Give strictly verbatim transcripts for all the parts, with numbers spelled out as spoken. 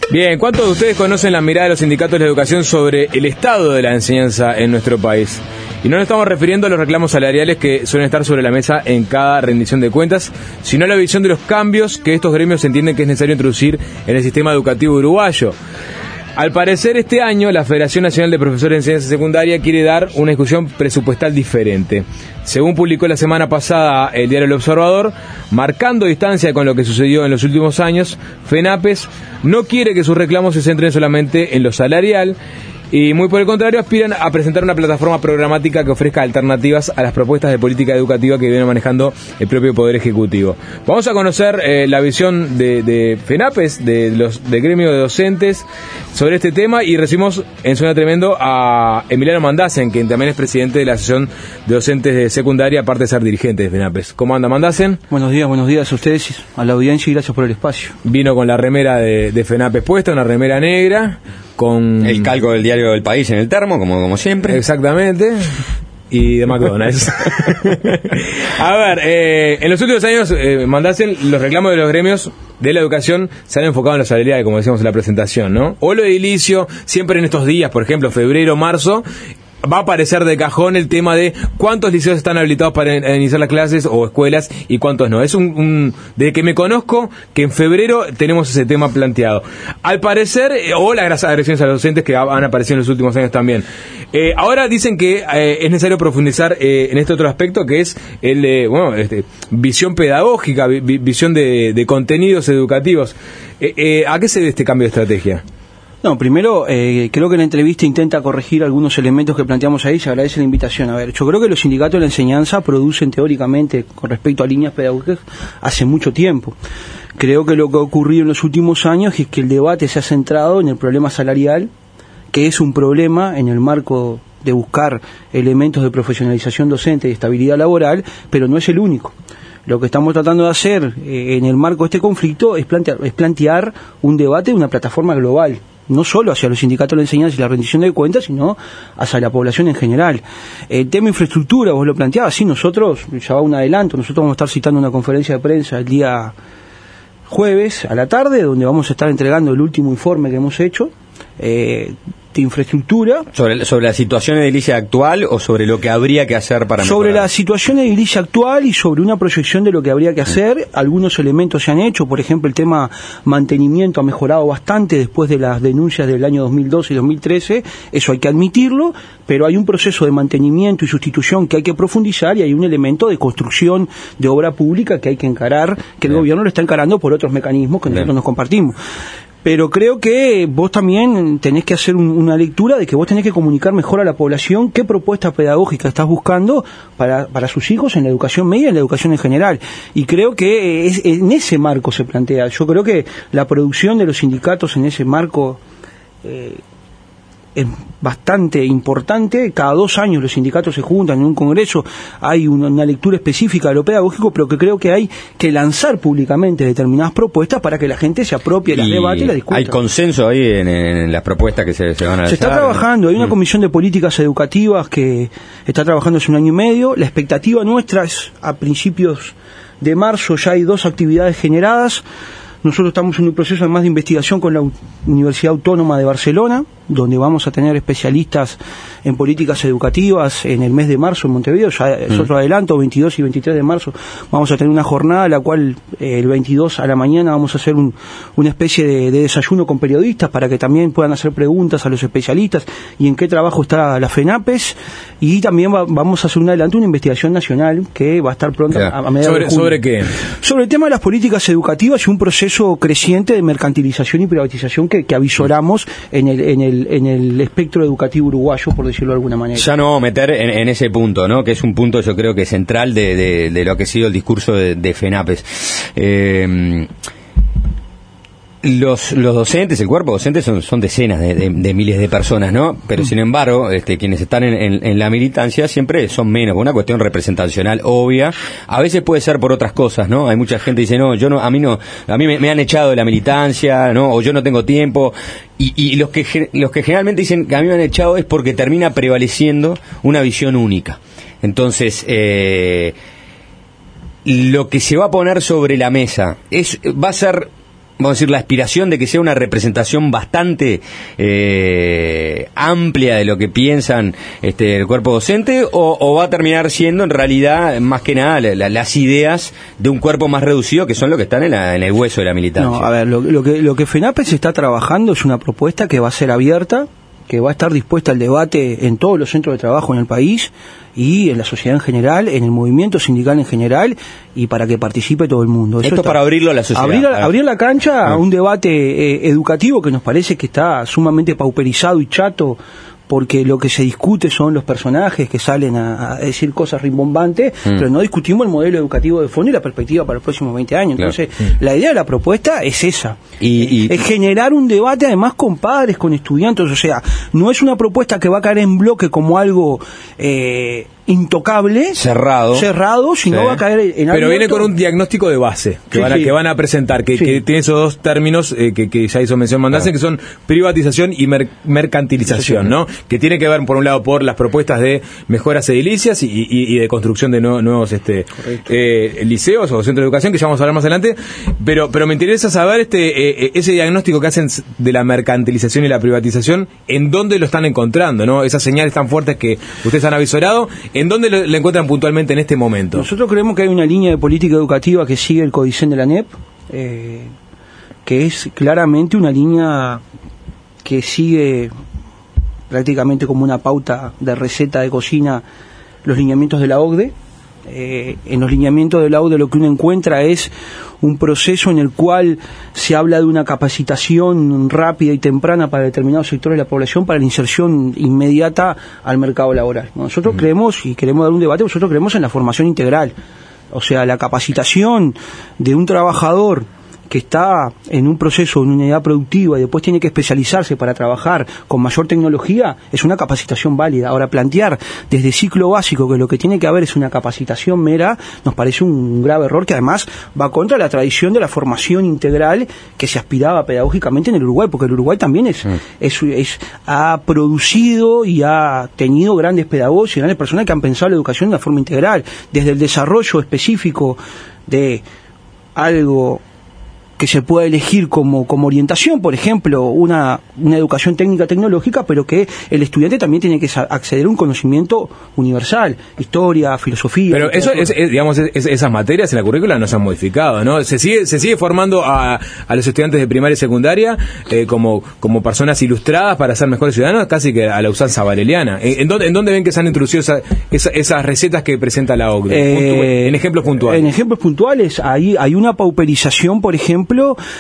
Bien, ¿cuántos de ustedes conocen la mirada de los sindicatos de la educación sobre el estado de la enseñanza en nuestro país? Y no nos estamos refiriendo a los reclamos salariales que suelen estar sobre la mesa en cada rendición de cuentas, sino a la visión de los cambios que estos gremios entienden que es necesario introducir en el sistema educativo uruguayo. Al parecer, este año la Federación Nacional de Profesores de Enseñanza Secundaria quiere dar una discusión presupuestal diferente. Según publicó la semana pasada el diario El Observador, marcando distancia con lo que sucedió en los últimos años, FENAPES no quiere que sus reclamos se centren solamente en lo salarial, y muy por el contrario aspiran a presentar una plataforma programática que ofrezca alternativas a las propuestas de política educativa que viene manejando el propio Poder Ejecutivo. Vamos a conocer eh, la visión de, de FENAPES, de los de gremio de docentes, sobre este tema, y recibimos en Suena Tremendo a Emiliano Mandacen, quien también es presidente de la Asociación de Docentes de Secundaria, aparte de ser dirigente de FENAPES. ¿Cómo anda, Mandacen? Buenos días, buenos días a ustedes, a la audiencia, y gracias por el espacio. Vino con la remera de, de FENAPES puesta, una remera negra, con el calco del diario El País en el termo, como, como siempre. Exactamente. Y de McDonald's. A ver, eh, en los últimos años, eh, Mandacen, los reclamos de los gremios de la educación se han enfocado en la salarial, como decíamos en la presentación, ¿no? O lo edilicio, siempre en estos días, por ejemplo, febrero, marzo, va a aparecer de cajón el tema de cuántos liceos están habilitados para iniciar las clases o escuelas y cuántos no. Es un, un desde que me conozco que en febrero tenemos ese tema planteado. Al parecer, eh, o las agresiones a los docentes que han aparecido en los últimos años también. Eh, ahora dicen que eh, es necesario profundizar eh, en este otro aspecto, que es el de, bueno, este, visión pedagógica, vi, visión de, de contenidos educativos. Eh, eh, ¿A qué se debe este cambio de estrategia? No, primero, eh, creo que la entrevista intenta corregir algunos elementos que planteamos ahí, se agradece la invitación. A ver, yo creo que los sindicatos de la enseñanza producen teóricamente, con respecto a líneas pedagógicas, hace mucho tiempo. Creo que lo que ha ocurrido en los últimos años es que el debate se ha centrado en el problema salarial, que es un problema en el marco de buscar elementos de profesionalización docente y estabilidad laboral, pero no es el único. Lo que estamos tratando de hacer eh, en el marco de este conflicto es plantear, es plantear un debate de una plataforma global, no solo hacia los sindicatos de la enseñanza y la rendición de cuentas, sino hacia la población en general. El tema infraestructura, vos lo planteabas, sí, nosotros, ya va un adelanto, nosotros vamos a estar citando una conferencia de prensa el día jueves a la tarde, donde vamos a estar entregando el último informe que hemos hecho, eh, de infraestructura. ¿Sobre, sobre la situación edilicia actual o sobre lo que habría que hacer para mejorar? Sobre la situación edilicia actual y sobre una proyección de lo que habría que hacer. Algunos elementos se han hecho, por ejemplo, el tema mantenimiento ha mejorado bastante después de las denuncias del año dos mil doce y dos mil trece, eso hay que admitirlo, pero hay un proceso de mantenimiento y sustitución que hay que profundizar, y hay un elemento de construcción de obra pública que hay que encarar, que el Bien. gobierno lo está encarando por otros mecanismos que Bien. nosotros nos compartimos. Pero creo que vos también tenés que hacer un, una lectura de que vos tenés que comunicar mejor a la población qué propuesta pedagógica estás buscando para, para sus hijos en la educación media y en la educación en general. Y creo que es, en ese marco se plantea. Yo creo que la producción de los sindicatos en ese marco eh, es bastante importante. Cada dos años los sindicatos se juntan en un congreso, hay una, una lectura específica de lo pedagógico, pero que creo que hay que lanzar públicamente determinadas propuestas para que la gente se apropie, las debate y las discuta. ¿Hay consenso ahí en, en las propuestas que se, se van a Se hacer? está trabajando, hay una mm. comisión de políticas educativas que está trabajando hace un año y medio. La expectativa nuestra es a principios de marzo ya hay dos actividades generadas. Nosotros estamos en un proceso además de investigación con la Universidad Autónoma de Barcelona, donde vamos a tener especialistas en políticas educativas en el mes de marzo en Montevideo. Ya es mm. otro adelanto, veintidós y veintitrés de marzo vamos a tener una jornada, la cual eh, el veintidós a la mañana vamos a hacer un, una especie de, de desayuno con periodistas para que también puedan hacer preguntas a los especialistas y en qué trabajo está la FENAPES, y también va, vamos a hacer un adelanto, una investigación nacional que va a estar pronta yeah. a, a mediados ¿Sobre, de junio. ¿Sobre qué? Sobre el tema de las políticas educativas y un proceso creciente de mercantilización y privatización que, que avisoramos en el, en el en el espectro educativo uruguayo, por decirlo de alguna manera. Ya no vamos a meter en, en ese punto, ¿no? Que es un punto, yo creo que central de, de, de lo que ha sido el discurso de, de FENAPES. Eh, Los, los docentes, el cuerpo docente son, son decenas de, de, de miles de personas, ¿no? Pero sin embargo, este, quienes están en, en, en la militancia siempre son menos, por una cuestión representacional obvia. A veces puede ser por otras cosas, ¿no? Hay mucha gente que dice, no, yo no, a mí no, a mí me, me han echado de la militancia, ¿no? O yo no tengo tiempo. Y, y los que, los que generalmente dicen que a mí me han echado es porque termina prevaleciendo una visión única. Entonces, eh, lo que se va a poner sobre la mesa es, va a ser vamos a decir, la aspiración de que sea una representación bastante eh, amplia de lo que piensan este, el cuerpo docente, o, o va a terminar siendo en realidad más que nada la, la, las ideas de un cuerpo más reducido, que son lo que están en, la, en el hueso de la militancia? No, a ver, lo, lo que lo que FENAPE se está trabajando es una propuesta que va a ser abierta, que va a estar dispuesta al debate en todos los centros de trabajo en el país y en la sociedad en general, en el movimiento sindical en general, y para que participe todo el mundo. Eso Esto está, para abrirlo a la sociedad. Abrir, a, abrir la cancha ah. a un debate eh, educativo que nos parece que está sumamente pauperizado y chato, porque lo que se discute son los personajes que salen a, a decir cosas rimbombantes, mm. pero no discutimos el modelo educativo de fondo y la perspectiva para los próximos veinte años. Claro. Entonces, mm. la idea de la propuesta es esa, y, y, es generar un debate además con padres, con estudiantes, o sea, no es una propuesta que va a caer en bloque como algo eh, intocable, cerrado, cerrado, sino sí. va a caer en algo. Pero viene con un diagnóstico de base que, sí, van, a, sí. que van a presentar, que, sí. que tiene esos dos términos eh, que, que ya hizo mención Mandase, claro. que son privatización y mer mercantilización, sí. ¿no? Que tiene que ver, por un lado, por las propuestas de mejoras edilicias y, y, y de construcción de no, nuevos este, eh, liceos o centros de educación, que ya vamos a hablar más adelante, pero pero me interesa saber este eh, ese diagnóstico que hacen de la mercantilización y la privatización, ¿en dónde lo están encontrando, no? Esas señales tan fuertes que ustedes han avisorado, ¿en dónde lo, lo encuentran puntualmente en este momento? Nosotros creemos que hay una línea de política educativa que sigue el Codicen de la N E P, eh, que es claramente una línea que sigue prácticamente como una pauta de receta de cocina los lineamientos de la O C D E. Eh, en los lineamientos de la O C D E lo que uno encuentra es un proceso en el cual se habla de una capacitación rápida y temprana para determinados sectores de la población para la inserción inmediata al mercado laboral. Nosotros uh-huh. creemos, y queremos dar un debate, nosotros creemos en la formación integral, o sea, la capacitación de un trabajador que está en un proceso, en una unidad productiva y después tiene que especializarse para trabajar con mayor tecnología, es una capacitación válida. Ahora, plantear desde ciclo básico que lo que tiene que haber es una capacitación mera, nos parece un grave error que además va contra la tradición de la formación integral que se aspiraba pedagógicamente en el Uruguay, porque el Uruguay también es, mm. es, es ha producido y ha tenido grandes pedagogos y grandes personas que han pensado la educación de una forma integral, desde el desarrollo específico de algo que se pueda elegir como, como orientación, por ejemplo, una, una educación técnica tecnológica, pero que el estudiante también tiene que acceder a un conocimiento universal, historia, filosofía. Pero eso, es, es, digamos, es, esas materias en la currícula no se han modificado, ¿no? Se sigue, se sigue formando a, a los estudiantes de primaria y secundaria eh, como, como personas ilustradas para ser mejores ciudadanos, casi que a la usanza valeriana. ¿En, en, dónde, en dónde ven que se han introducido esa, esa, esas recetas que presenta la O C D E? Eh, en ejemplos puntuales. En ejemplos puntuales, hay, hay una pauperización, por ejemplo,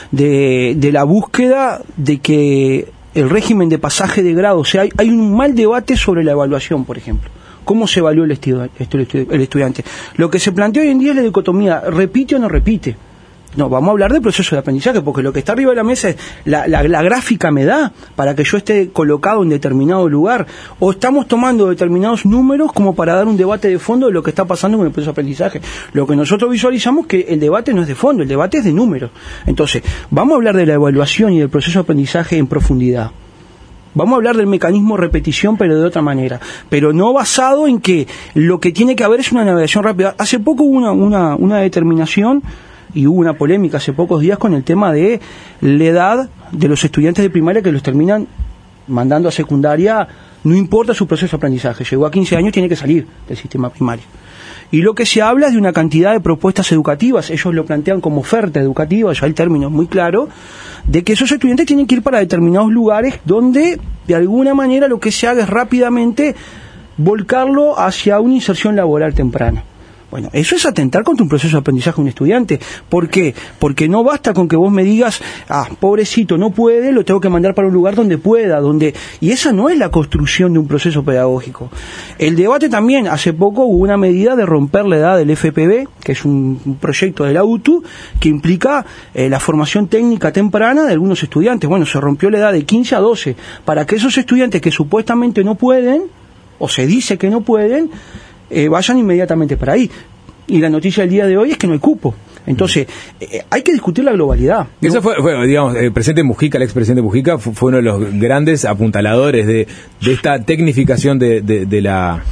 De, de la búsqueda de que el régimen de pasaje de grado, o sea, hay, hay un mal debate sobre la evaluación, por ejemplo. ¿Cómo se evalúa el, estu el estudiante? Lo que se plantea hoy en día es la dicotomía, ¿repite o no repite? No, vamos a hablar del proceso de aprendizaje, porque lo que está arriba de la mesa es la, la, la gráfica me da para que yo esté colocado en determinado lugar, o estamos tomando determinados números como para dar un debate de fondo de lo que está pasando con el proceso de aprendizaje. Lo que nosotros visualizamos que el debate no es de fondo, el debate es de números. Entonces, vamos a hablar de la evaluación y del proceso de aprendizaje en profundidad. Vamos a hablar del mecanismo repetición, pero de otra manera, pero no basado en que lo que tiene que haber es una navegación rápida. Hace poco hubo una, una, una determinación y hubo una polémica hace pocos días con el tema de la edad de los estudiantes de primaria que los terminan mandando a secundaria, no importa su proceso de aprendizaje, llegó a quince años, tiene que salir del sistema primario. Y lo que se habla es de una cantidad de propuestas educativas, ellos lo plantean como oferta educativa, ya el término es muy claro, de que esos estudiantes tienen que ir para determinados lugares donde de alguna manera lo que se haga es rápidamente volcarlo hacia una inserción laboral temprana. Bueno, eso es atentar contra un proceso de aprendizaje de un estudiante. ¿Por qué? Porque no basta con que vos me digas, ah, pobrecito, no puede, lo tengo que mandar para un lugar donde pueda, donde... Y esa no es la construcción de un proceso pedagógico. El debate también, hace poco hubo una medida de romper la edad del F P B, que es un, un proyecto de la U T U, que implica eh, la formación técnica temprana de algunos estudiantes. Bueno, se rompió la edad de quince a doce, para que esos estudiantes que supuestamente no pueden, o se dice que no pueden, Eh, vayan inmediatamente para ahí. Y la noticia del día de hoy es que no hay cupo. Entonces, eh, hay que discutir la globalidad, ¿no? Eso fue, fue, digamos, el presidente Mujica, el expresidente Mujica, fue, fue uno de los grandes apuntaladores de, de esta tecnificación de, de, de la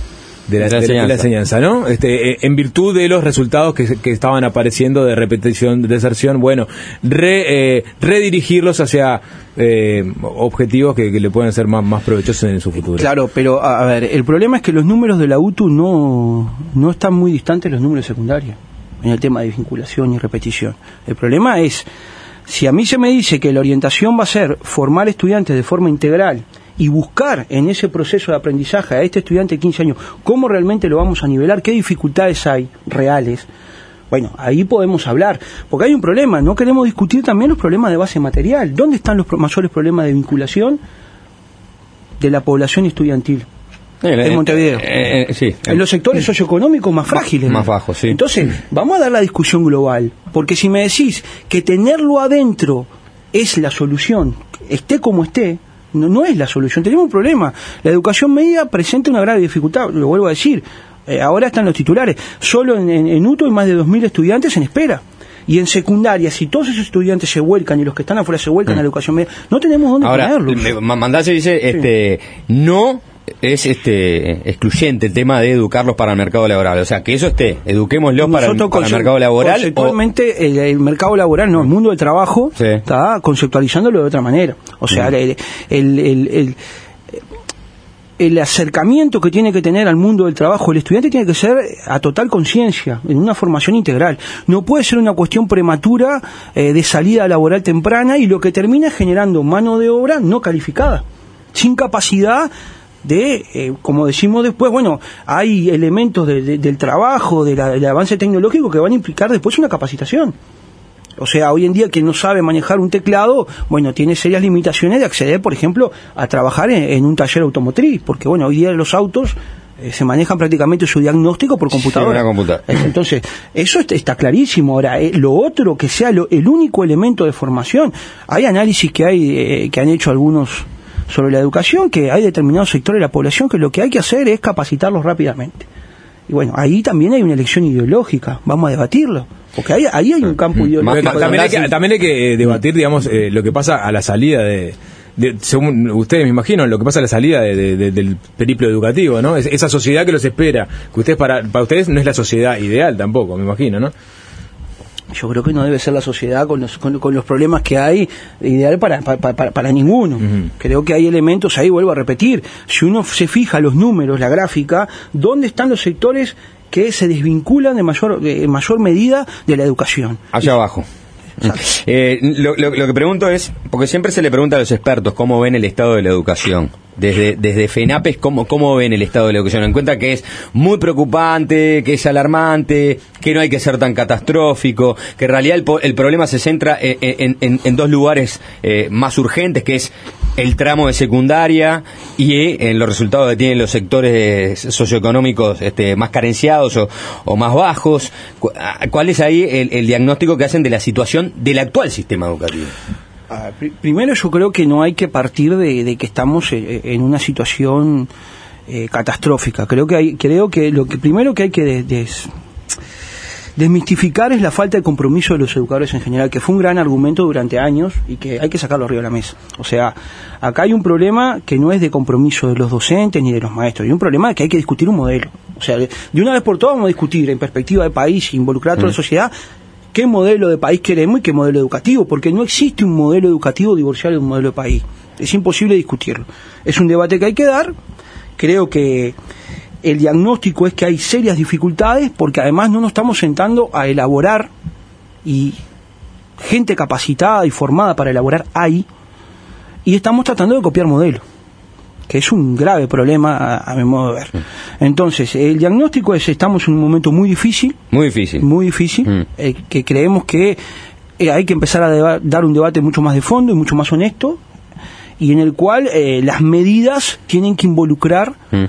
de la, de la de la, de la enseñanza. enseñanza, ¿no? Este, eh, en virtud de los resultados que, que estaban apareciendo de repetición, de deserción, bueno, re, eh, redirigirlos hacia eh, objetivos que, que le pueden ser más, más provechosos en su futuro. Claro, pero a, a ver, el problema es que los números de la U T U no, no están muy distantes de los números secundarios en el tema de vinculación y repetición. El problema es, si a mí se me dice que la orientación va a ser formar estudiantes de forma integral y buscar en ese proceso de aprendizaje a este estudiante de quince años cómo realmente lo vamos a nivelar, qué dificultades hay reales, bueno, ahí podemos hablar, porque hay un problema, no queremos discutir también los problemas de base material. ¿Dónde están los mayores problemas de vinculación de la población estudiantil? En Montevideo. Eh, eh, sí. En los sectores socioeconómicos más frágiles. Más bajos, sí. Entonces, vamos a dar la discusión global, porque si me decís que tenerlo adentro es la solución, esté como esté, no, no es la solución. Tenemos un problema. La educación media presenta una grave dificultad, lo vuelvo a decir. Eh, ahora están los titulares. Solo en, en, en U T U hay más de dos mil estudiantes en espera. Y en secundaria, si todos esos estudiantes se vuelcan y los que están afuera se vuelcan mm. a la educación media, no tenemos dónde ahora, ponerlos. Mandase dice, sí. este, no es este excluyente el tema de educarlos para el mercado laboral, o sea, que eso esté, eduquémoslos para, el, para el mercado laboral. Conceptualmente, o... el, el mercado laboral, no, el mundo del trabajo, sí. Está conceptualizándolo de otra manera. O sea, mm. el, el, el, el, el acercamiento que tiene que tener al mundo del trabajo el estudiante tiene que ser a total conciencia, en una formación integral. No puede ser una cuestión prematura eh, de salida laboral temprana y lo que termina generando mano de obra no calificada, sin capacidad de, eh, como decimos después, bueno, hay elementos de, de, del trabajo, de la, del avance tecnológico que van a implicar después una capacitación. O sea, hoy en día quien no sabe manejar un teclado, bueno, tiene serias limitaciones de acceder, por ejemplo, a trabajar en, en un taller automotriz, porque bueno, hoy día los autos eh, se manejan prácticamente su diagnóstico por computadora. Sí, una computadora. Entonces, eso está, está clarísimo. Ahora, eh, lo otro que sea lo, el único elemento de formación, hay análisis que hay eh, que han hecho algunos sobre la educación, que hay determinados sectores de la población que lo que hay que hacer es capacitarlos rápidamente. Y bueno, ahí también hay una elección ideológica, vamos a debatirlo, porque ahí, ahí hay un campo ideológico. También hay que, también hay que eh, debatir, digamos, eh, lo que pasa a la salida de, de, según ustedes me imagino, lo que pasa a la salida de, de, de, del periplo educativo, ¿no? Es, esa sociedad que los espera, que ustedes para, para ustedes no es la sociedad ideal tampoco, me imagino, ¿no? Yo creo que no debe ser la sociedad con los, con, con los problemas que hay ideal para, para, para, para ninguno. Uh-huh. Creo que hay elementos, ahí vuelvo a repetir, si uno se fija los números, la gráfica, ¿dónde están los sectores que se desvinculan de mayor, de mayor medida de la educación? Allá abajo. Eh, lo, lo, lo que pregunto es, porque siempre se le pregunta a los expertos cómo ven el estado de la educación. Desde, desde FENAPES, ¿cómo, ¿cómo ven el estado de la educación? Encuentra que es muy preocupante, que es alarmante, que no hay que ser tan catastrófico, que en realidad el, el problema se centra en, en, en, en dos lugares eh, más urgentes, que es el tramo de secundaria y eh, en los resultados que tienen los sectores socioeconómicos este, más carenciados o, o más bajos. ¿Cuál es ahí el, el diagnóstico que hacen de la situación del actual sistema educativo? Ah, pr- primero yo creo que no hay que partir de, de que estamos eh, en una situación eh, catastrófica. Creo que hay, creo que lo que primero que hay que des, des, desmistificar es la falta de compromiso de los educadores en general, que fue un gran argumento durante años y que hay que sacarlo arriba de la mesa. O sea, acá hay un problema que no es de compromiso de los docentes ni de los maestros, hay un problema de que hay que discutir un modelo. O sea, de, de una vez por todas vamos a discutir en perspectiva de país, involucrar a toda mm. la sociedad, qué modelo de país queremos y qué modelo educativo, porque no existe un modelo educativo divorciado de un modelo de país. Es imposible discutirlo. Es un debate que hay que dar. Creo que el diagnóstico es que hay serias dificultades, porque además no nos estamos sentando a elaborar, y gente capacitada y formada para elaborar hay, y estamos tratando de copiar modelos, que es un grave problema a, a mi modo de ver. Entonces, el diagnóstico es, estamos en un momento muy difícil. Muy difícil. Muy difícil, mm. eh, que creemos que eh, hay que empezar a deba- dar un debate mucho más de fondo y mucho más honesto, y en el cual eh, las medidas tienen que involucrar mm.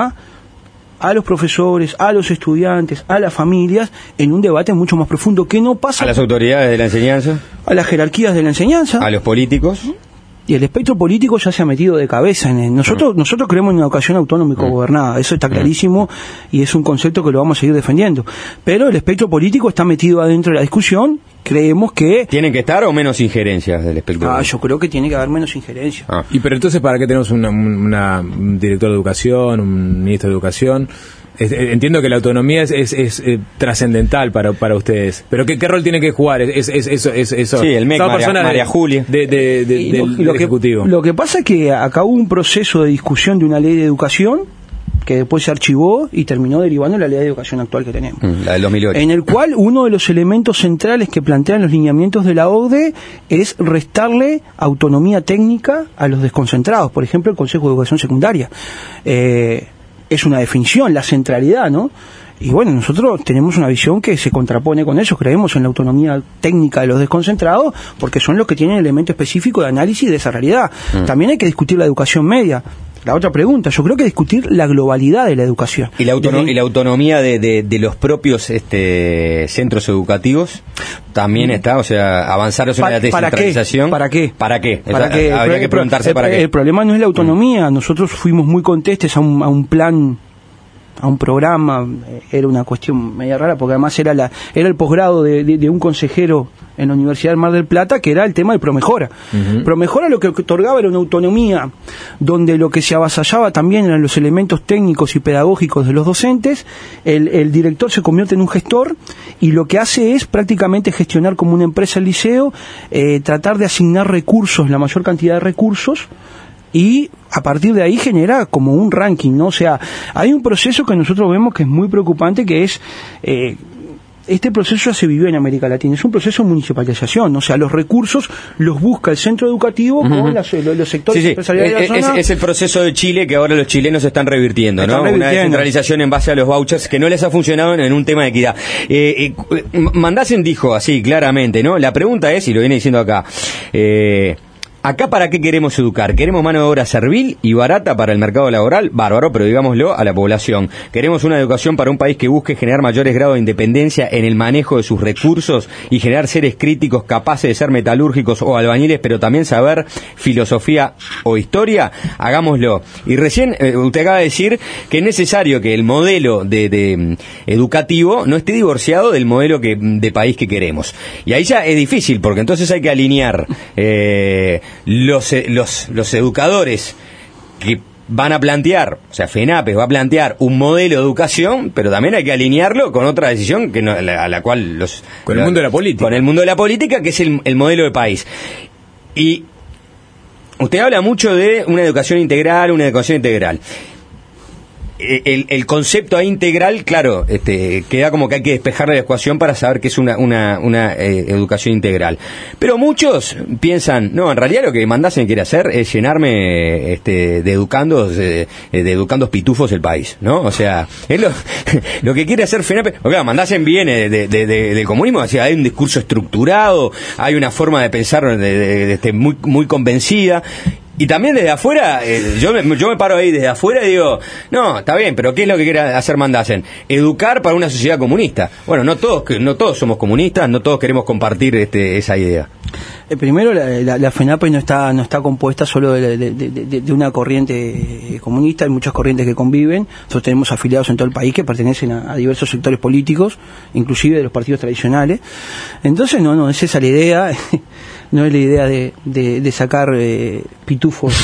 a los profesores, a los estudiantes, a las familias, en un debate mucho más profundo, que no pasa... A las autoridades de la enseñanza. A las jerarquías de la enseñanza. A los políticos. Y el espectro político ya se ha metido de cabeza en el, nosotros, nosotros creemos en una educación autonómica gobernada, eso está clarísimo y es un concepto que lo vamos a seguir defendiendo. Pero el espectro político está metido adentro de la discusión, creemos que... ¿Tienen que estar o menos injerencias del espectro ah, político? Yo creo que tiene que haber menos injerencias. Ah. Y pero entonces, ¿para qué tenemos una, una, un director de educación, un ministro de educación? Entiendo que la autonomía es, es, es eh, trascendental para, para ustedes, pero ¿qué, qué rol tiene que jugar? Es, es, es, es, eso. Sí, el M E C, María, María Julia. De, de, de, y del, lo, y del lo que, Ejecutivo. Lo que pasa es que acá hubo un proceso de discusión de una ley de educación que después se archivó y terminó derivando en la ley de educación actual que tenemos. Mm, la del dos mil ocho. En el cual uno de los elementos centrales que plantean los lineamientos de la O C D E es restarle autonomía técnica a los desconcentrados, por ejemplo, el Consejo de Educación Secundaria. Eh, es una definición, la centralidad, ¿no? Y bueno, nosotros tenemos una visión que se contrapone con eso, creemos en la autonomía técnica de los desconcentrados, porque son los que tienen elemento específico de análisis de esa realidad. Mm. También hay que discutir la educación media. La otra pregunta, yo creo que discutir la globalidad de la educación. ¿Y la, autono- y la autonomía de, de, de los propios este, centros educativos también mm. está? O sea, avanzar es una ¿Para, descentralización. ¿Para qué? ¿Para qué? ¿Para Esa, qué? Habría el, que preguntarse el, para el, qué. El problema no es la autonomía. Mm. Nosotros fuimos muy contestes a un, a un plan, a un programa. Era una cuestión media rara, porque además era, la, era el posgrado de, de, de un consejero en la Universidad del Mar del Plata, que era el tema de Promejora. Uh-huh. Promejora lo que otorgaba era una autonomía, donde lo que se avasallaba también eran los elementos técnicos y pedagógicos de los docentes. El, el director se convierte en un gestor y lo que hace es prácticamente gestionar como una empresa el liceo, eh, tratar de asignar recursos, la mayor cantidad de recursos, y a partir de ahí genera como un ranking, ¿no? O sea, hay un proceso que nosotros vemos que es muy preocupante, que es... Eh, este proceso ya se vivió en América Latina, es un proceso de municipalización, o sea, los recursos los busca el centro educativo uh-huh. con las, los, los sectores sí, sí. empresariales es, de la zona. Es, es el proceso de Chile que ahora los chilenos están revirtiendo, están ¿no? revirtiendo. Una descentralización en base a los vouchers que no les ha funcionado en, en un tema de equidad. Eh, eh, Mandasen dijo así claramente, ¿no? La pregunta es, y lo viene diciendo acá, eh... ¿acá para qué queremos educar? ¿Queremos mano de obra servil y barata para el mercado laboral? Bárbaro, pero digámoslo a la población. ¿Queremos una educación para un país que busque generar mayores grados de independencia en el manejo de sus recursos y generar seres críticos capaces de ser metalúrgicos o albañiles, pero también saber filosofía o historia? Hagámoslo. Y recién eh, usted acaba de decir que es necesario que el modelo de, de educativo no esté divorciado del modelo que, de país que queremos. Y ahí ya es difícil, porque entonces hay que alinear... Eh, Los, los, los educadores que van a plantear, o sea, FENAPES va a plantear un modelo de educación, pero también hay que alinearlo con otra decisión que no, a, la, a la cual los... Con el mundo de la política. Con el mundo de la política, que es el, el modelo de país. Y usted habla mucho de una educación integral, una educación integral. El, el concepto ahí integral, claro, este, queda como que hay que despejarle la ecuación para saber que es una, una, una eh, educación integral. Pero muchos piensan, no, en realidad lo que Mandasen quiere hacer es llenarme este, de educandos, de, de educandos pitufos el país, ¿no? O sea, es lo, lo que quiere hacer FENAPE. Porque claro, Mandasen viene de, de, de, del comunismo, o sea, hay un discurso estructurado, hay una forma de pensar de, de, de, de, muy, muy convencida. Y también desde afuera, eh, yo, me, yo me paro ahí desde afuera y digo, no, está bien, pero ¿qué es lo que quiere hacer Mandasen? Educar para una sociedad comunista. Bueno, no todos no todos somos comunistas, no todos queremos compartir este, esa idea. Eh, primero, la, la, la FENAPE no está no está compuesta solo de, de, de, de, de una corriente comunista, hay muchas corrientes que conviven. Nosotros tenemos afiliados en todo el país que pertenecen a, a diversos sectores políticos, inclusive de los partidos tradicionales. Entonces, no, no, es esa la idea. No es la idea de, de, de sacar eh, pitufos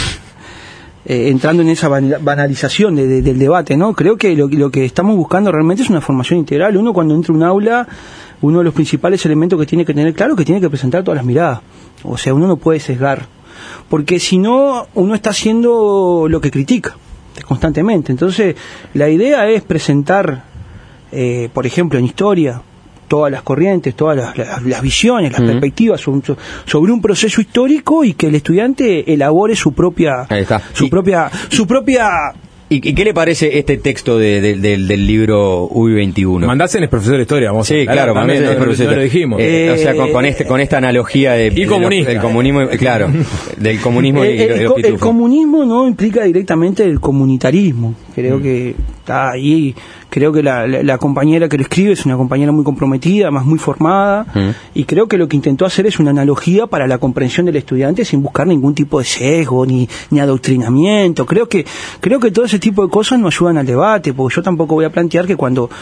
eh, entrando en esa banalización de, de, del debate, ¿no? Creo que lo, lo que estamos buscando realmente es una formación integral. Uno cuando entra a un aula, uno de los principales elementos que tiene que tener claro es que tiene que presentar todas las miradas. O sea, uno no puede sesgar, porque si no, uno está haciendo lo que critica constantemente. Entonces, la idea es presentar, eh, por ejemplo, en historia, todas las corrientes, todas las, las, las visiones, las uh-huh. perspectivas sobre, sobre un proceso histórico y que el estudiante elabore su propia su y, propia su propia ¿Y, ¿Y qué le parece este texto de, de, de, del libro U I veintiuno? Mandasen es profesor de historia, vamos sí, a claro, también, no, no, no lo dijimos. Eh, eh, o sea, con, con este con esta analogía de, y de comunista. Lo, del comunismo, claro, del comunismo el, y, el, y los pitufos. El comunismo no implica directamente el comunitarismo. Creo mm. que está ahí. Creo que la, la, la compañera que lo escribe es una compañera muy comprometida, más muy formada, mm. y creo que lo que intentó hacer es una analogía para la comprensión del estudiante sin buscar ningún tipo de sesgo ni, ni adoctrinamiento. Creo que creo que todo ese tipo de cosas no ayudan al debate, porque yo tampoco voy a plantear que cuando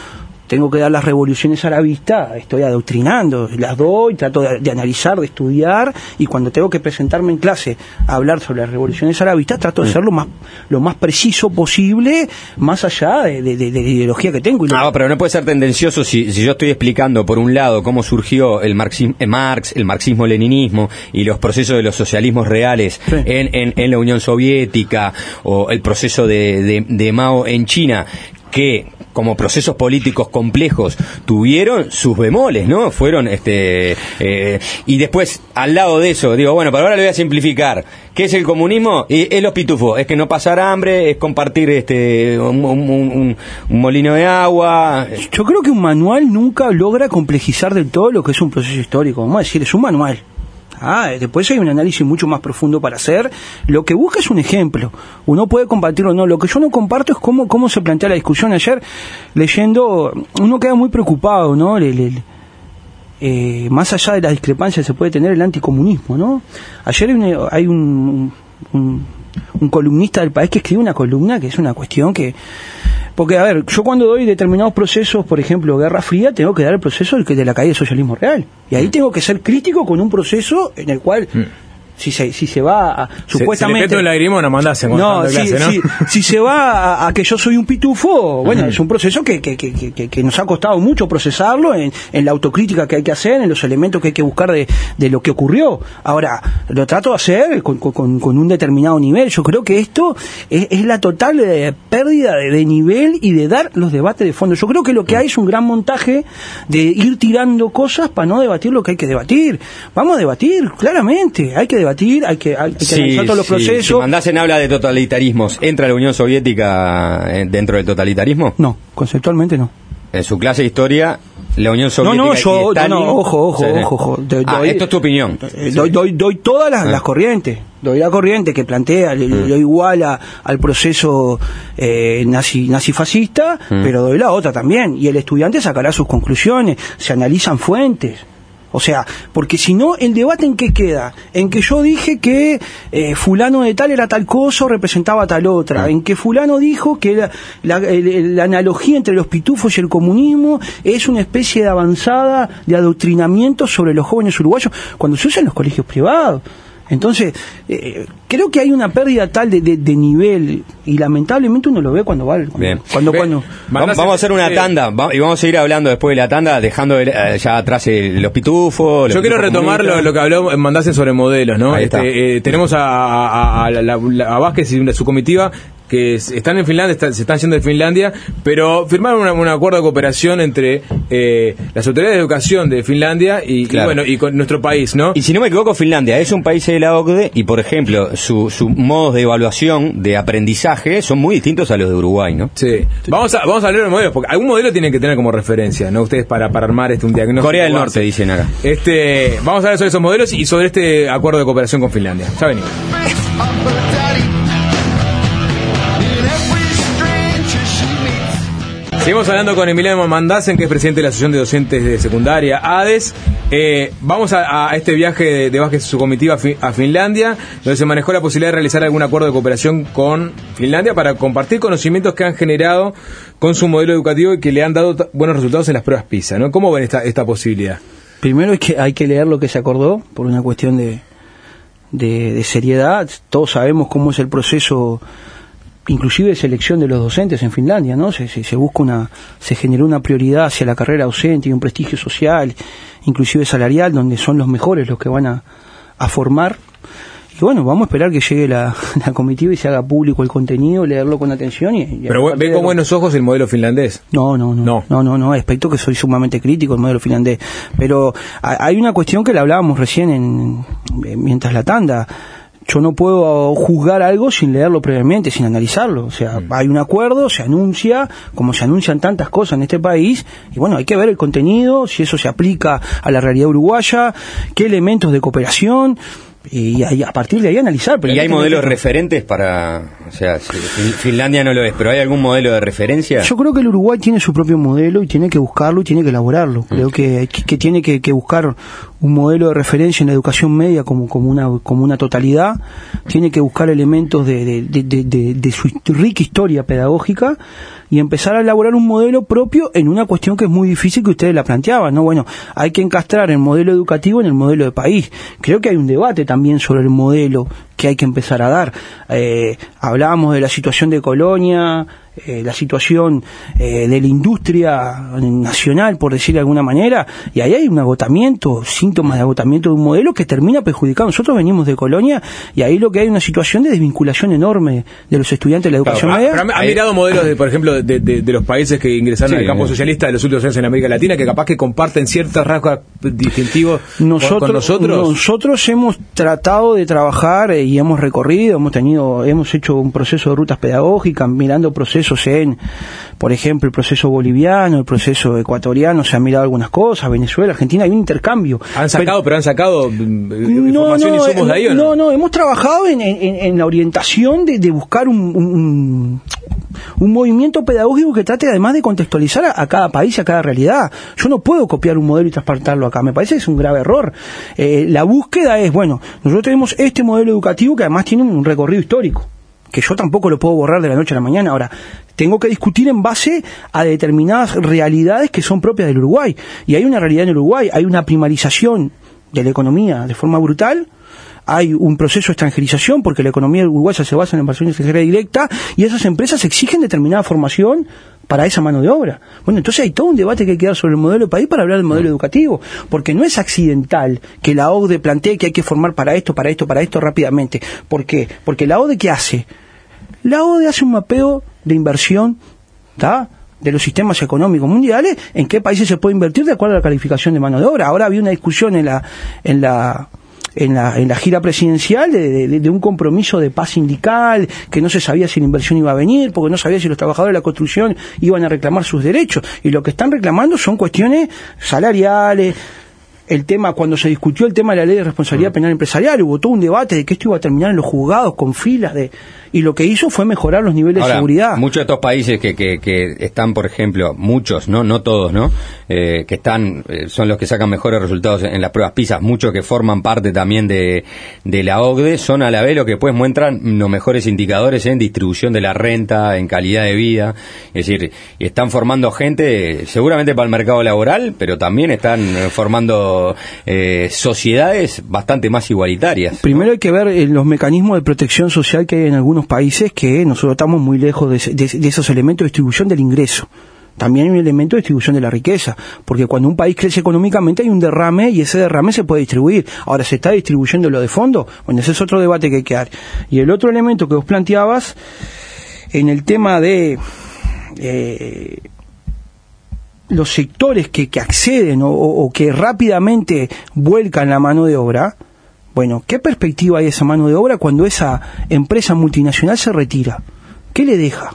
tengo que dar las revoluciones arabistas, estoy adoctrinando, las doy, trato de, de analizar, de estudiar, y cuando tengo que presentarme en clase a hablar sobre las revoluciones arabistas, trato de ser lo más, lo más preciso posible, más allá de, de, de, de la ideología que tengo. Y no, lo... pero no puede ser tendencioso si, si yo estoy explicando, por un lado, cómo surgió el marxismo, eh, Marx, el marxismo-leninismo y los procesos de los socialismos reales sí. en, en, en la Unión Soviética, o el proceso de, de, de Mao en China, que como procesos políticos complejos tuvieron sus bemoles, ¿no? Fueron, este, eh, y después, al lado de eso, digo, bueno, pero ahora lo voy a simplificar. ¿Qué es el comunismo? Y es los pitufos, es que no pasar hambre, es compartir este un, un, un, un molino de agua. Yo creo que un manual nunca logra complejizar del todo lo que es un proceso histórico. Vamos a decir, es un manual. Ah, después hay un análisis mucho más profundo para hacer. Lo que busca es un ejemplo. Uno puede compartirlo o no. Lo que yo no comparto es cómo, cómo se plantea la discusión. Ayer, leyendo, uno queda muy preocupado, ¿no? El, el, eh, más allá de las discrepancias se puede tener el anticomunismo, ¿no? Ayer hay un, hay un, un, un columnista del País que escribe una columna que es una cuestión que... Porque, a ver, yo cuando doy determinados procesos, por ejemplo, Guerra Fría, tengo que dar el proceso de la caída del socialismo real. Y ahí tengo que ser crítico con un proceso en el cual... Mm. Si se, si se va a, se, supuestamente... Se le el lagrimo, no mandás en no, si, clase, ¿no? Si, si se va a, a que yo soy un pitufo, bueno, uh-huh. es un proceso que, que, que, que, que nos ha costado mucho procesarlo en, en la autocrítica que hay que hacer, en los elementos que hay que buscar de, de lo que ocurrió. Ahora, lo trato de hacer con, con, con un determinado nivel. Yo creo que esto es, es la total eh, pérdida de, de nivel y de dar los debates de fondo. Yo creo que lo que hay es un gran montaje de ir tirando cosas para no debatir lo que hay que debatir. Vamos a debatir, claramente, hay que debatir. Debatir, hay que, hay que sí, analizar todos los sí. procesos. Si Mandasen habla de totalitarismos, ¿entra la Unión Soviética dentro del totalitarismo? No, conceptualmente no. En su clase de historia, la Unión Soviética. No, no, yo, Stalin, no, no, ojo, ojo, sí, ojo, ojo. Doy, ah, esto es tu opinión. Doy, doy, doy todas las, ah. las corrientes. Doy la corriente que plantea, le, mm. lo iguala al proceso eh, nazi, nazifascista, mm. pero doy la otra también. Y el estudiante sacará sus conclusiones, se analizan fuentes. O sea, porque si no, ¿el debate en qué queda? En que yo dije que eh, fulano de tal era tal cosa o representaba tal otra. Ah. En que fulano dijo que la, la, el, la analogía entre los pitufos y el comunismo es una especie de avanzada de adoctrinamiento sobre los jóvenes uruguayos cuando se usa en los colegios privados. Entonces, eh, creo que hay una pérdida tal de, de, de nivel y lamentablemente uno lo ve cuando va. Cuando, Bien. cuando, Bien. cuando vamos, vamos a hacer una tanda y vamos a seguir hablando después de la tanda, dejando eh, ya atrás el, los pitufos. Los Yo quiero retomar lo, lo que habló Mandasen sobre modelos, ¿no? Este, eh, tenemos a, a, a, a, la, a Vázquez y su comitiva que están en Finlandia, está, se están yendo de Finlandia, pero firmaron una, un acuerdo de cooperación entre eh, las autoridades de educación de Finlandia y, claro. y bueno y con nuestro país, ¿no? Y si no me equivoco, Finlandia es un país de la O C D E y, por ejemplo, sus su modos de evaluación, de aprendizaje, son muy distintos a los de Uruguay, ¿no? Sí. Vamos a vamos a hablar de modelos, porque algún modelo tienen que tener como referencia, ¿no? Ustedes para, para armar este un diagnóstico. Corea del Norte, dicen acá. Este, vamos a hablar sobre esos modelos y sobre este acuerdo de cooperación con Finlandia. Ya venimos. Seguimos hablando con Emiliano Mandasen, que es presidente de la Asociación de Docentes de Secundaria, ADES. Eh, vamos a, a este viaje de, de Vázquez y su comitiva a, fi, a Finlandia, donde se manejó la posibilidad de realizar algún acuerdo de cooperación con Finlandia para compartir conocimientos que han generado con su modelo educativo y que le han dado t- buenos resultados en las pruebas PISA, ¿no? ¿Cómo ven esta, esta posibilidad? Primero es que hay que leer lo que se acordó por una cuestión de, de, de seriedad. Todos sabemos cómo es el proceso, inclusive de selección de los docentes en Finlandia, ¿no? Se, se, se busca una, se generó una prioridad hacia la carrera docente y un prestigio social, inclusive salarial, donde son los mejores los que van a, a formar. Y bueno, vamos a esperar que llegue la, la comitiva y se haga público el contenido, leerlo con atención. Y, y Pero ve con buenos ojos el modelo finlandés. No, no, no, no, no, no, no, aspecto que soy sumamente crítico del modelo finlandés. Pero hay una cuestión que la hablábamos recién en, en mientras la tanda. Yo no puedo juzgar algo sin leerlo previamente, sin analizarlo. O sea, mm. hay un acuerdo, se anuncia, como se anuncian tantas cosas en este país, y bueno, hay que ver el contenido, si eso se aplica a la realidad uruguaya, qué elementos de cooperación, y ahí, a partir de ahí analizar. Pero ¿y hay modelos que... referentes para...? O sea, si Finlandia no lo es, pero ¿hay algún modelo de referencia? Yo creo que el Uruguay tiene su propio modelo y tiene que buscarlo y tiene que elaborarlo. Mm. Creo que, que tiene que, que buscar un modelo de referencia en la educación media como, como, una, como una totalidad. Tiene que buscar elementos de, de, de, de, de, de su rica historia pedagógica y empezar a elaborar un modelo propio en una cuestión que es muy difícil que ustedes la planteaban, ¿no? Bueno, hay que encastrar el modelo educativo en el modelo de país. Creo que hay un debate también sobre el modelo que hay que empezar a dar. Eh, hablábamos de la situación de Colonia, eh, la situación eh, de la industria nacional, por decirlo de alguna manera, y ahí hay un agotamiento, síntomas de agotamiento de un modelo que termina perjudicando. Nosotros venimos de Colonia y ahí lo que hay es una situación de desvinculación enorme de los estudiantes de la educación claro, media. Pero ha mirado modelos, de, por ejemplo, de, de, de los países que ingresaron sí, al campo eh. socialista de los últimos años en América Latina, que capaz que comparten ciertos rasgos distintivos nosotros, con nosotros. Nosotros hemos tratado de trabajar eh, y hemos recorrido, hemos tenido, hemos hecho un proceso de rutas pedagógicas, mirando procesos en, por ejemplo, el proceso boliviano, el proceso ecuatoriano, se han mirado algunas cosas, Venezuela, Argentina, hay un intercambio. Han sacado, pero, pero han sacado no, información no, y insumos de ahí, ¿o no? No, no, hemos trabajado en, en, en la orientación de, de buscar un, un, un movimiento pedagógico que trate además de contextualizar a, a cada país y a cada realidad. Yo no puedo copiar un modelo y transportarlo acá, me parece que es un grave error. Eh, la búsqueda es, bueno, nosotros tenemos este modelo educativo que además tiene un recorrido histórico, que yo tampoco lo puedo borrar de la noche a la mañana. Ahora, tengo que discutir en base a determinadas realidades que son propias del Uruguay. Y hay una realidad en el Uruguay, hay una primarización de la economía de forma brutal, hay un proceso de extranjerización, porque la economía uruguaya se basa en la inversión extranjera directa, y esas empresas exigen determinada formación para esa mano de obra. Bueno, entonces hay todo un debate que hay que dar sobre el modelo de país para hablar del modelo educativo, porque no es accidental que la O C D E plantee que hay que formar para esto, para esto, para esto rápidamente. ¿Por qué? Porque la O C D E, ¿qué hace? La O C D E hace un mapeo de inversión, ¿está?, de los sistemas económicos mundiales, en qué países se puede invertir de acuerdo a la calificación de mano de obra. Ahora había una discusión en la en la en la, en la gira presidencial de, de, de un compromiso de paz sindical, que no se sabía si la inversión iba a venir, porque no sabía si los trabajadores de la construcción iban a reclamar sus derechos, y lo que están reclamando son cuestiones salariales. El tema, cuando se discutió el tema de la ley de responsabilidad penal empresarial, hubo todo un debate de que esto iba a terminar en los juzgados con filas de, y lo que hizo fue mejorar los niveles Ahora, de seguridad. Muchos de estos países que, que, que están, por ejemplo, muchos, no no todos, ¿no? Eh, que están, eh, son los que sacan mejores resultados en, en las pruebas PISA, muchos que forman parte también de, de la O C D E, son a la vez los que pues muestran los mejores indicadores en distribución de la renta, en calidad de vida, es decir, y están formando gente seguramente para el mercado laboral, pero también están eh, formando Eh, sociedades bastante más igualitarias. Primero hay que ver eh, los mecanismos de protección social que hay en algunos países, que nosotros estamos muy lejos de, de, de esos elementos de distribución del ingreso. También hay un elemento de distribución de la riqueza, porque cuando un país crece económicamente hay un derrame, y ese derrame se puede distribuir. Ahora, ¿se está distribuyendo lo de fondo? Bueno, ese es otro debate que hay que dar. Y el otro elemento que vos planteabas, en el tema de Eh, los sectores que, que acceden o, o que rápidamente vuelcan la mano de obra, bueno, ¿qué perspectiva hay de esa mano de obra cuando esa empresa multinacional se retira? ¿Qué le deja?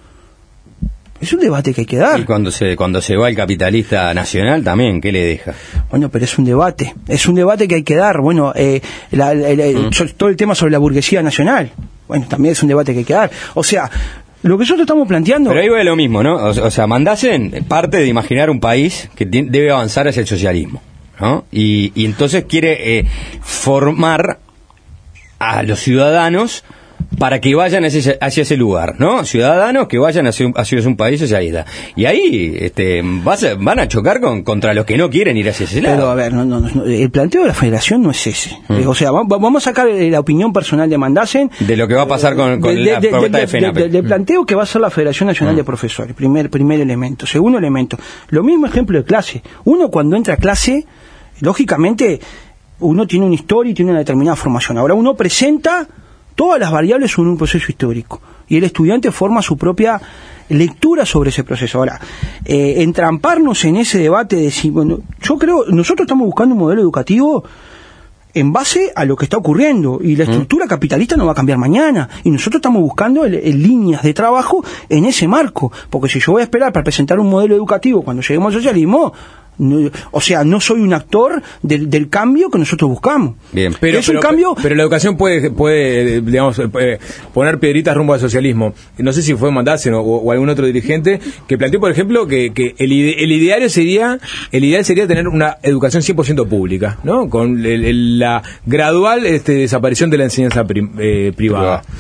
Es un debate que hay que dar. Y cuando se cuando se va el capitalista nacional también, ¿qué le deja? Bueno, pero es un debate, es un debate que hay que dar. Bueno, eh, la, la, la, mm. todo el tema sobre la burguesía nacional, bueno, también es un debate que hay que dar. O sea, lo que nosotros estamos planteando... Pero ahí va lo mismo, ¿no? O, o sea, Mandasen parte de imaginar un país que tiene, debe avanzar hacia el socialismo, ¿no? Y, y entonces quiere eh, formar a los ciudadanos para que vayan hacia ese, hacia ese lugar, ¿no? Ciudadanos que vayan hacia un, hacia un país socialista. Y ahí este, vas a, van a chocar con, contra los que no quieren ir hacia ese lado. Pero, a ver, no, no, no, el planteo de la federación no es ese. Mm. O sea, vamos, vamos a sacar la opinión personal de Mandasen. De lo que va a pasar con, con de, la de, propuesta de, de FENAPE. Del de, de planteo que va a ser la Federación Nacional mm. de Profesores, primer, primer elemento. Segundo elemento, lo mismo ejemplo de clase. Uno cuando entra a clase, lógicamente, uno tiene una historia y tiene una determinada formación. Ahora uno presenta todas las variables son un proceso histórico, y el estudiante forma su propia lectura sobre ese proceso. Ahora, eh, entramparnos en ese debate de si, bueno, yo creo, nosotros estamos buscando un modelo educativo en base a lo que está ocurriendo, y la estructura mm. capitalista no va a cambiar mañana, y nosotros estamos buscando el, el líneas de trabajo en ese marco, porque si yo voy a esperar para presentar un modelo educativo cuando lleguemos al socialismo, no, o sea, no soy un actor del, del cambio que nosotros buscamos. Bien, pero, es pero, un cambio... pero la educación puede, puede digamos, puede poner piedritas rumbo al socialismo. No sé si fue Mandasen o, o algún otro dirigente que planteó, por ejemplo, que, que el, ide, el ideal sería el ideal sería tener una educación cien por ciento pública, ¿no? Con el, el, la gradual este, desaparición de la enseñanza pri, eh, privada.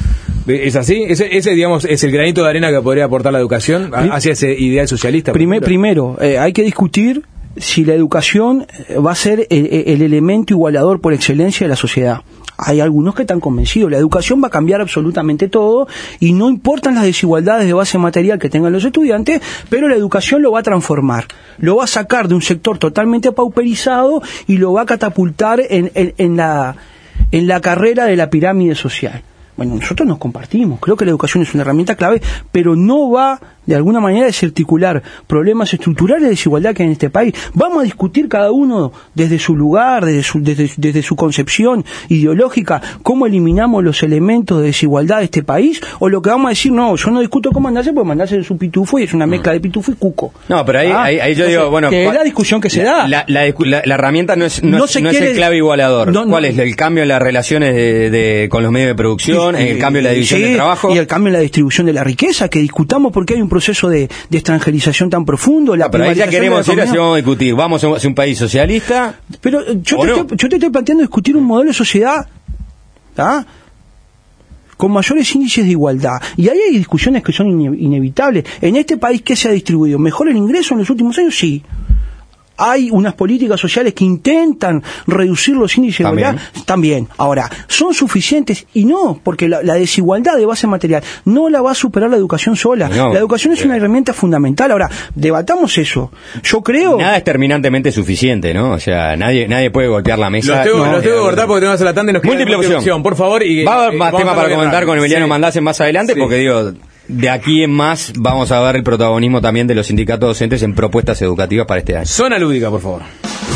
¿Es así? Ese, ese, digamos, es el granito de arena que podría aportar la educación hacia ese ideal socialista. Primer, primero, eh, hay que discutir si la educación va a ser el, el elemento igualador por excelencia de la sociedad. Hay algunos que están convencidos. La educación va a cambiar absolutamente todo y no importan las desigualdades de base material que tengan los estudiantes, pero la educación lo va a transformar. Lo va a sacar de un sector totalmente pauperizado y lo va a catapultar en, en, en, la, en la carrera de la pirámide social. Bueno, nosotros nos compartimos. Creo que la educación es una herramienta clave, pero no va de alguna manera a desarticular problemas estructurales de desigualdad que hay en este país. Vamos a discutir cada uno desde su lugar, desde su, desde, desde su concepción ideológica, cómo eliminamos los elementos de desigualdad de este país, o lo que vamos a decir, no, yo no discuto cómo mandarse, porque mandarse es un pitufo y es una mezcla de pitufo y cuco. No, pero ahí, ah, ahí, ahí yo entonces, digo, bueno... que es la discusión que se la, da. La, la, la, la herramienta no es, no, no, es, se no quiere, es el clave igualador. No, ¿Cuál no, es? El cambio en las relaciones de, de, con los medios de producción, y, el cambio en la división sí, del trabajo... y el cambio en la distribución de la riqueza, que discutamos porque hay un proceso de, de extranjerización tan profundo. La no, pero ahí ya queremos ir hacia vamos a discutir. ¿Vamos a un país socialista? Pero yo te, no? estoy, yo te estoy planteando discutir un modelo de sociedad, ¿tá?, con mayores índices de igualdad. Y ahí hay discusiones que son ine- inevitables. En este país, ¿qué se ha distribuido? ¿Mejor el ingreso en los últimos años? Sí. Hay unas políticas sociales que intentan reducir los índices de igualdad también. Ahora, ¿son suficientes? Y no, porque la, la desigualdad de base material no la va a superar la educación sola. No, la educación es una herramienta fundamental. Ahora, debatamos eso. Yo creo... Nada es terminantemente suficiente, ¿no? O sea, nadie nadie puede golpear la mesa. Los tengo, no, los tengo que cortar porque tenemos a la tanda y nos queda múltiple opción. opción, por favor. Y, va a haber más eh, temas para comentar con Emiliano sí. Mandasen más adelante, sí. porque digo... De aquí en más vamos a ver el protagonismo también de los sindicatos docentes en propuestas educativas para este año. Zona lúdica, por favor.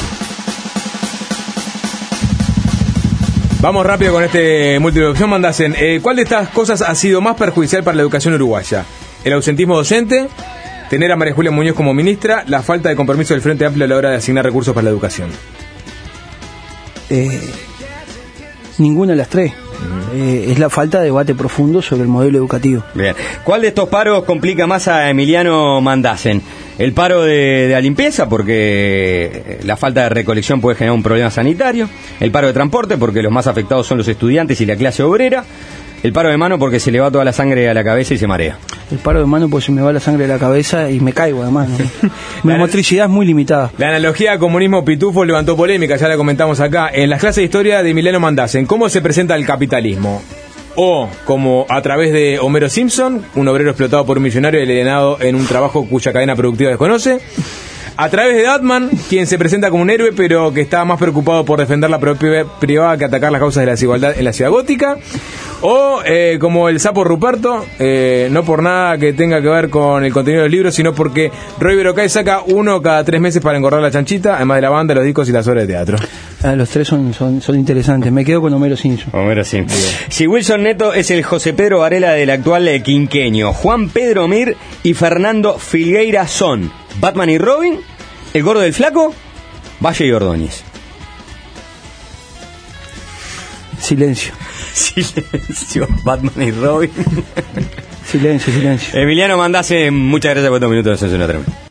Vamos rápido con este múltiple opción, Mandasen. Eh, ¿Cuál de estas cosas ha sido más perjudicial para la educación uruguaya? ¿El ausentismo docente? ¿Tener a María Julia Muñoz como ministra? ¿La falta de compromiso del Frente Amplio a la hora de asignar recursos para la educación? Eh, ninguna de las tres. Uh-huh. Eh, es la falta de debate profundo sobre el modelo educativo. Bien. ¿Cuál de estos paros complica más a Emiliano Mandasen? El paro de, de la limpieza, porque la falta de recolección puede generar un problema sanitario. El paro de transporte, porque los más afectados son los estudiantes y la clase obrera. El paro de mano, porque se le va toda la sangre a la cabeza y se marea. El paro de mano, porque se me va la sangre a la cabeza y me caigo, además, ¿no? Mi motricidad es muy limitada. La analogía comunismo-pitufo levantó polémica, ya la comentamos acá. En las clases de historia de Emiliano Mandasen, ¿cómo se presenta el capitalismo? O como a través de Homero Simpson, un obrero explotado por un millonario y alienado en un trabajo cuya cadena productiva desconoce. A través de Batman, quien se presenta como un héroe pero que está más preocupado por defender la propiedad privada que atacar las causas de la desigualdad en la ciudad gótica. O eh, como el sapo Ruperto, eh, no por nada que tenga que ver con el contenido de los libros, sino porque Roy Berocay saca uno cada tres meses para engordar la chanchita, además de la banda, los discos y las obras de teatro. Ah, los tres son, son, son interesantes. Me quedo con Homero Simpson. Homero Simpson. Si Wilson Neto es el José Pedro Varela del actual quinquenio, Juan Pedro Mir y Fernando Filgueira son Batman y Robin, el gordo del flaco, Valle y Ordóñez. Silencio. Silencio, Batman y Robin. Silencio, silencio. Emiliano Mandasen, muchas gracias por estos minutos de Censura Tremenda.